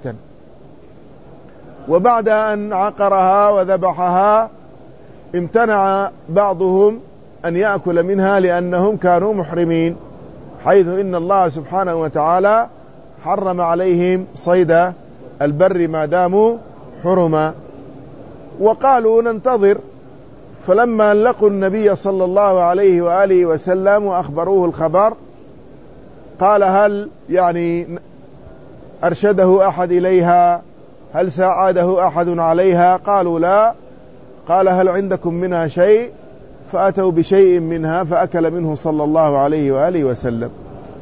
وبعد أن عقرها وذبحها امتنع بعضهم أن يأكل منها لأنهم كانوا محرمين، حيث إن الله سبحانه وتعالى حرم عليهم صيد البر ما داموا حرما. وقالوا ننتظر، فلما لقوا النبي صلى الله عليه وآله وسلم وأخبروه الخبر قال هل يعني أرشده أحد إليها؟ هل ساعده أحد عليها؟ قالوا لا. قال هل عندكم منها شيء؟ فأتوا بشيء منها فأكل منه صلى الله عليه وآله وسلم.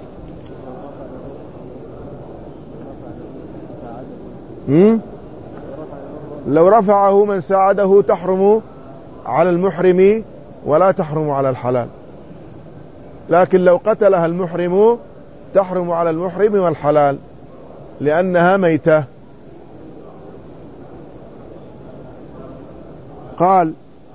لو رفعه من ساعده تحرم على المحرم ولا تحرم على الحلال، لكن لو قتلها المحرم تحرم على المحرم والحلال لأنها ميتة. قال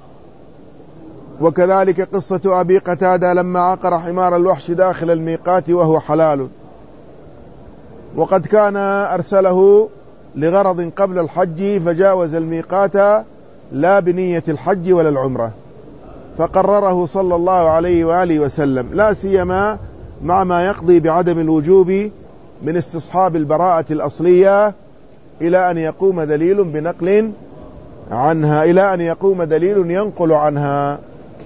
وكذلك قصة أبي قتادة لما عقر حمار الوحش داخل الميقات وهو حلال، وقد كان أرسله لغرض قبل الحج فجاوز الميقات لا بنية الحج ولا العمرة، فقرره صلى الله عليه وآله وسلم، لا سيما مع ما يقضي بعدم الوجوب من استصحاب البراءة الأصلية إلى أن يقوم دليل بنقل عنها إلى أن يقوم دليل ينقل عنها.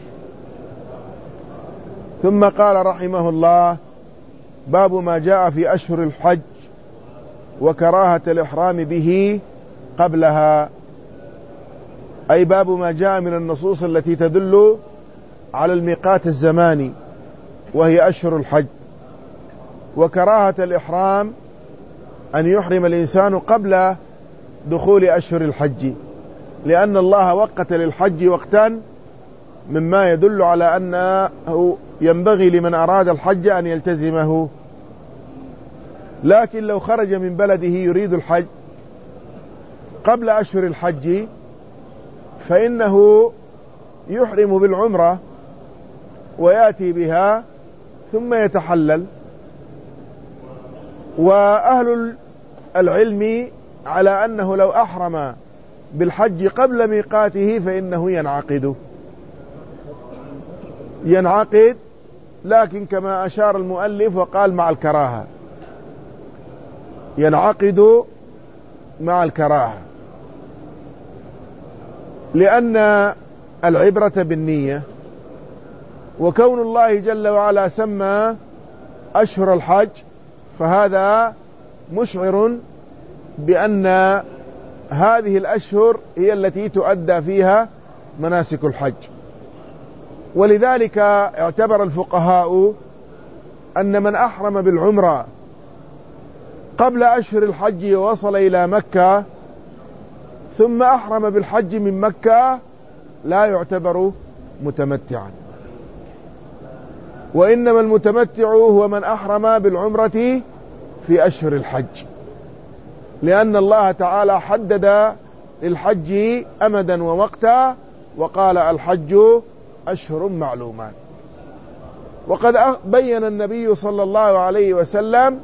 ثم قال رحمه الله باب ما جاء في أشهر الحج وكراهة الإحرام به قبلها، أي باب ما جاء من النصوص التي تدل على الميقات الزماني وهي أشهر الحج، وكراهة الإحرام أن يحرم الإنسان قبل دخول أشهر الحج، لأن الله وقت للحج وقتا مما يدل على أنه ينبغي لمن أراد الحج أن يلتزمه. لكن لو خرج من بلده يريد الحج قبل أشهر الحج فإنه يحرم بالعمرة ويأتي بها ثم يتحلل. وأهل العلم على أنه لو أحرم بالحج قبل ميقاته فإنه ينعقد ينعقد لكن كما أشار المؤلف وقال مع الكراهة، ينعقد مع الكراهة، لأن العبرة بالنية، وكون الله جل وعلا سمى أشهر الحج فهذا مشعر بأن هذه الأشهر هي التي تؤدى فيها مناسك الحج. ولذلك اعتبر الفقهاء أن من أحرم بالعمرة قبل أشهر الحج ووصل إلى مكة ثم أحرم بالحج من مكة لا يعتبر متمتعا، وإنما المتمتع هو من أحرم بالعمرة في أشهر الحج، لأن الله تعالى حدد للحج أمدا ووقتا وقال الحج أشهر معلومات. وقد بين النبي صلى الله عليه وسلم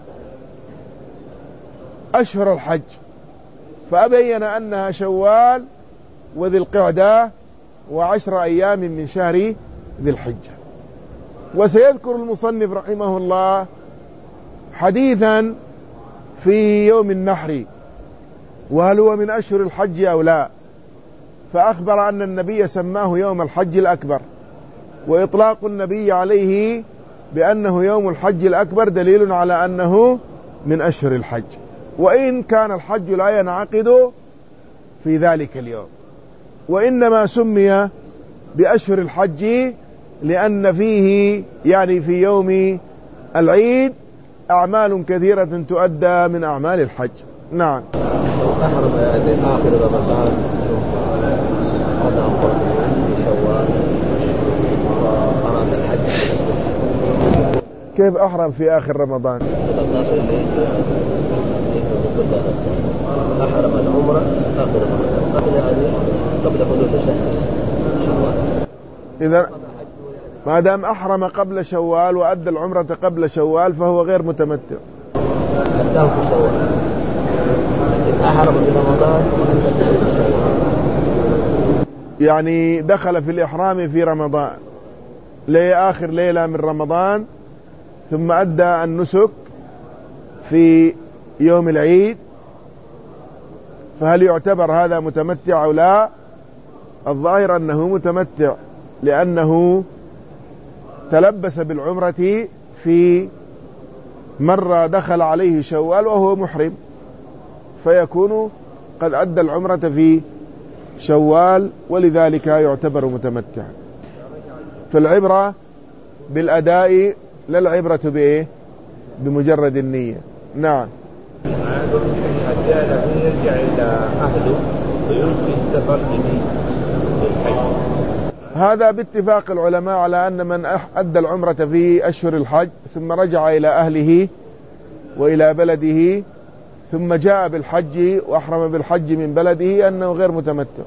أشهر الحج فأبين أنها شوال وذي القعدة وعشر أيام من شهر ذي الحجة. وسيذكر المصنف رحمه الله حديثا في يوم النحر وهل هو من أشهر الحج أو لا، فأخبر أن النبي سماه يوم الحج الأكبر، وإطلاق النبي عليه بأنه يوم الحج الأكبر دليل على أنه من أشهر الحج، وإن كان الحج لا ينعقد في ذلك اليوم، وإنما سمي بأشهر الحج لأن فيه يعني في يوم العيد أعمال كثيرة تؤدى من أعمال الحج. نعم. أحرم آخر رمضان وأراد الحج. كيف أحرم في آخر رمضان؟ أحرم العمرة آخر رمضان قبل قبل حدود شهر. إذا ما دام أحرم قبل شوال وأدى العمرة قبل شوال فهو غير متمتع. أداه في شوال، أحرم في رمضان وأدى في شوال. يعني دخل في الإحرام في رمضان لآخر ليلة من رمضان، ثم أدى النسك في يوم العيد، فهل يعتبر هذا متمتع أو لا؟ الظاهر أنه متمتع، لأنه تلبس بالعمرة في مرة دخل عليه شوال وهو محرم، فيكون قد أدى العمرة في شوال، ولذلك يعتبر متمتع. فالعبرة بالأداء لا العبرة بإيه؟ بمجرد النية. نعم. يرجع إلى أهله ويلقي السفر هذا باتفاق العلماء على أن من أدى العمرة في أشهر الحج ثم رجع إلى أهله وإلى بلده ثم جاء بالحج وأحرم بالحج من بلده أنه غير متمتع.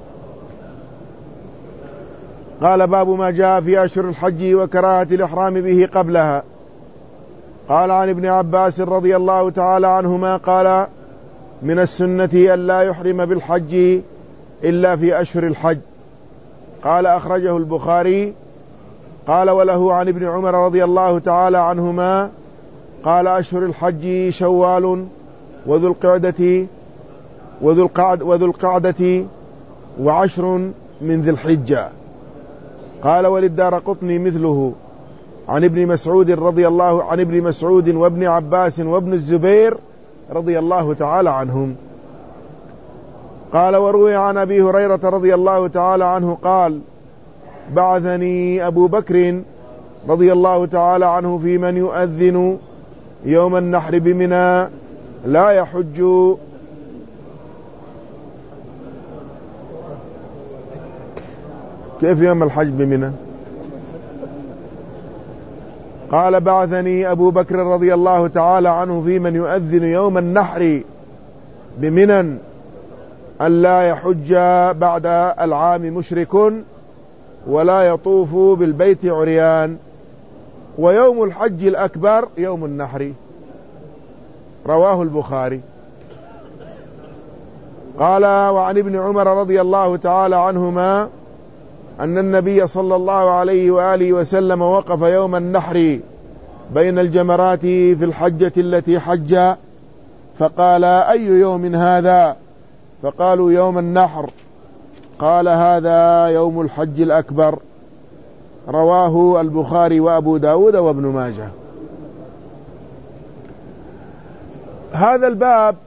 قال: باب ما جاء في أشهر الحج وكراهة الإحرام به قبلها. قال: عن ابن عباس رضي الله تعالى عنهما قال: من السنة أن لا يحرم بالحج إلا في أشهر الحج. قال: أخرجه البخاري. قال: وله عن ابن عمر رضي الله تعالى عنهما قال: أشهر الحج شوال وذو القعدة وذو القعد وذو القعدة وعشر من ذي الحجة. قال: وللدارقطني مثله عن ابن مسعود رضي الله عن ابن مسعود وابن عباس وابن الزبير رضي الله تعالى عنهم. قال: وروي عن أبي هريرة رضي الله تعالى عنه قال: بعثني أبو بكر رضي الله تعالى عنه في من يؤذن يوم النحر بمنى لا يحج كيف يوم الحج بمنى؟ قال: بعثني أبو بكر رضي الله تعالى عنه في من يؤذن يوم النحر بمنى ألا يحج بعد العام مشرك ولا يطوف بالبيت عريان، ويوم الحج الأكبر يوم النحر. رواه البخاري. قال: وعن ابن عمر رضي الله تعالى عنهما أن النبي صلى الله عليه وآله وسلم وقف يوم النحر بين الجمرات في الحجة التي حج، فقال: أي يوم هذا؟ فقالوا: يوم النحر. قال: هذا يوم الحج الأكبر. رواه البخاري وأبو داود وابن ماجه. هذا الباب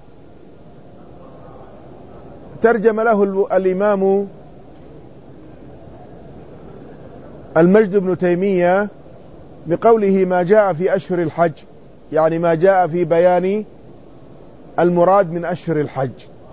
ترجم له الإمام المجد بن تيمية بقوله: ما جاء في أشهر الحج، يعني ما جاء في بيان المراد من أشهر الحج،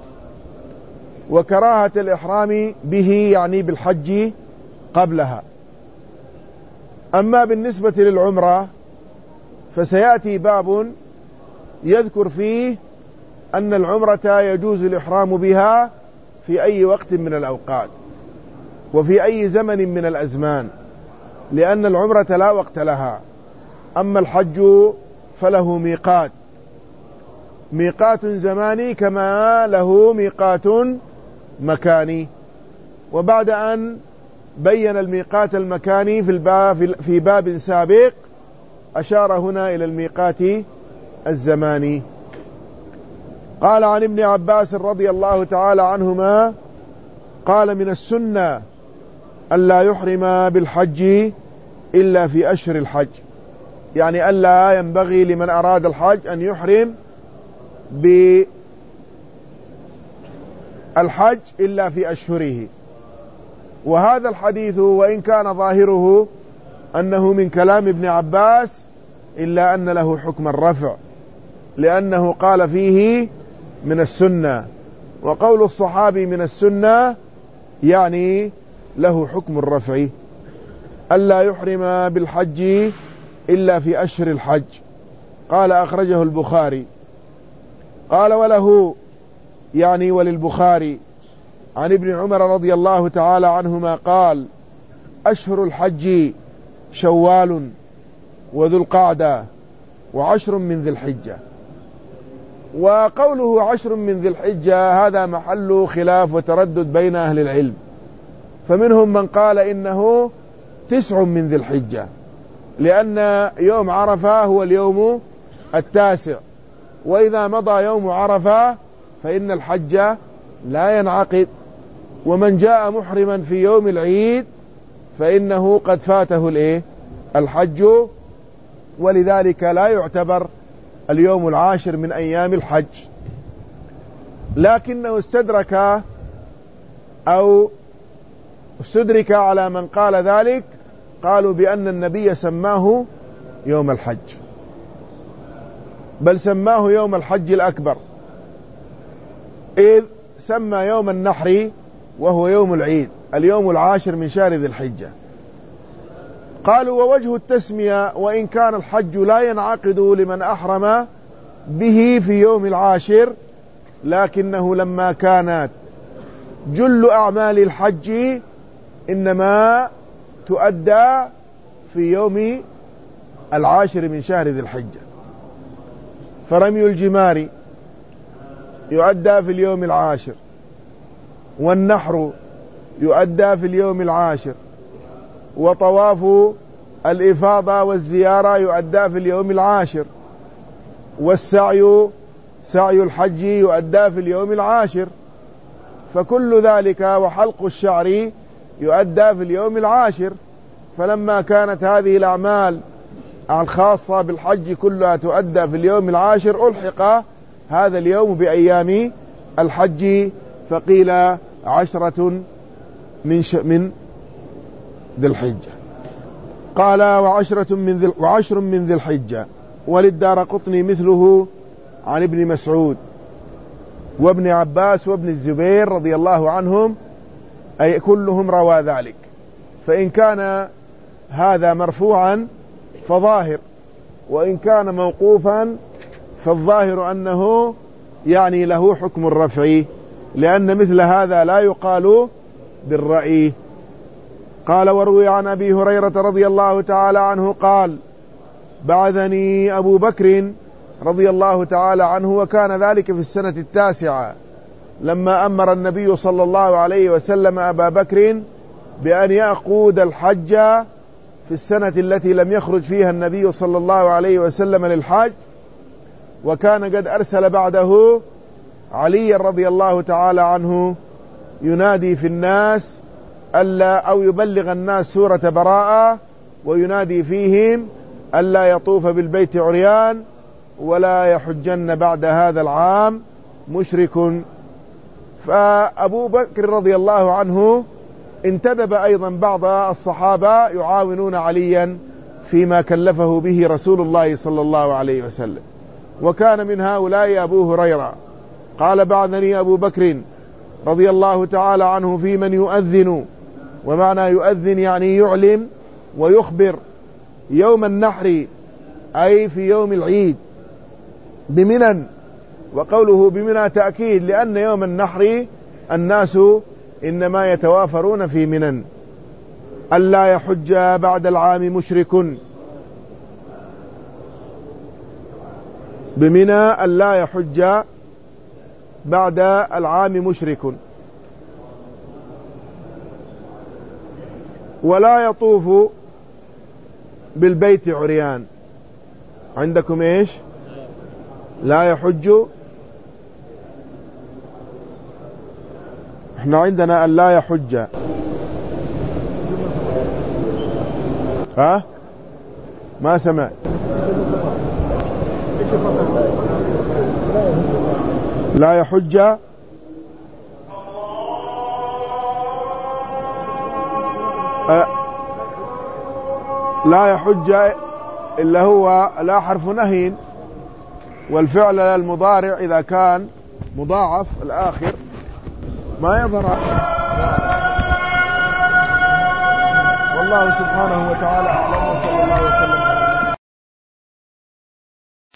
وكراهة الإحرام به يعني بالحج قبلها. أما بالنسبة للعمرة فسيأتي باب يذكر فيه أن العمرة يجوز الإحرام بها في أي وقت من الأوقات وفي أي زمن من الأزمان، لأن العمرة لا وقت لها. أما الحج فله ميقات، ميقات زماني كما له ميقات مكاني. وبعد أن بين الميقات المكاني في الباب في باب سابق أشار هنا إلى الميقات الزماني. قال: عن ابن عباس رضي الله تعالى عنهما قال من السنة ألا يحرم بالحج إلا في أشهر الحج، يعني ألا ينبغي لمن أراد الحج أن يحرم بالحج إلا في أشهره. وهذا الحديث وإن كان ظاهره أنه من كلام ابن عباس إلا أن له حكم الرفع، لأنه قال فيه من السنة، وقول الصحابي من السنة يعني له حكم الرفع. ألا يحرم بالحج إلا في أشهر الحج. قال أخرجه البخاري. قال وله يعني وللبخاري عن ابن عمر رضي الله تعالى عنهما قال أشهر الحج شوال وذو القعدة وعشر من ذي الحجة. وقوله عشر من ذي الحجة هذا محل خلاف وتردد بين أهل العلم، فمنهم من قال إنه تسع من ذي الحجة، لأن يوم عرفة هو اليوم التاسع، وإذا مضى يوم عرفة فإن الحج لا ينعقد، ومن جاء محرما في يوم العيد فإنه قد فاته الايه الحج، ولذلك لا يعتبر اليوم العاشر من أيام الحج. لكنه استدرك أو استدرك على من قال ذلك، قالوا بأن النبي سماه يوم الحج، بل سماه يوم الحج الأكبر، إذ سمى يوم النحر وهو يوم العيد اليوم العاشر من شهر ذي الحجة. قالوا ووجه التسمية وإن كان الحج لا ينعقد لمن أحرم به في يوم العاشر، لكنه لما كانت جل أعمال الحج إنما تؤدى في يوم العاشر من شهر ذي الحجة، فرمي الجمار يؤدى في اليوم العاشر، والنحر يؤدى في اليوم العاشر، وطواف الإفاضة والزيارة يؤدى في اليوم العاشر، والسعي سعي الحج يؤدى في اليوم العاشر، فكل ذلك وحلق الشعر يؤدى في اليوم العاشر. فلما كانت هذه الأعمال الخاصة بالحج كلها تؤدى في اليوم العاشر، ألحق هذا اليوم بأيام الحج، فقيل عشرة من ش... من ذي الحجة. قال وعشرة من ذي وعشر من ذي الحجة. وللدارقطني مثله عن ابن مسعود وابن عباس وابن الزبير رضي الله عنهم، أي كلهم روى ذلك. فإن كان هذا مرفوعا فظاهر، وإن كان موقوفا فالظاهر أنه يعني له حكم الرفع، لأن مثل هذا لا يقال بالرأي. قال وروي عن أبي هريرة رضي الله تعالى عنه قال بعثني أبو بكر رضي الله تعالى عنه، وكان ذلك في السنة التاسعة لما أمر النبي صلى الله عليه وسلم أبا بكر بأن يقود الحج في السنة التي لم يخرج فيها النبي صلى الله عليه وسلم للحج، وكان قد أرسل بعده علي رضي الله تعالى عنه ينادي في الناس ألا أو يبلغ الناس سورة براءة، وينادي فيهم ألا يطوف بالبيت عريان ولا يحجن بعد هذا العام مشرك. فأبو بكر رضي الله عنه انتدب أيضا بعض الصحابة يعاونون عليا فيما كلفه به رسول الله صلى الله عليه وسلم، وكان من هؤلاء أبو هريرة. قال بعثني أبو بكر رضي الله تعالى عنه في من يؤذن، ومعنى يؤذن يعني يعلم ويخبر، يوم النحر أي في يوم العيد بمنى، وقوله بمنى تأكيد لأن يوم النحر الناس إنما يتوافرون في منى. ألا يحج بعد العام مشرك، بمنى ألا يحج بعد العام مشرك، ولا يطوف بالبيت عريان. عندكم ايش؟ لا يحج، احنا عندنا أن لا يحج. ها ما سمعت. لا يحج أه لا يحج إلا هو لا حرف نهي، والفعل المضارع إذا كان مضاعف الآخر ما يظهر. والله سبحانه وتعالى أعلم، وصلى الله وسلم.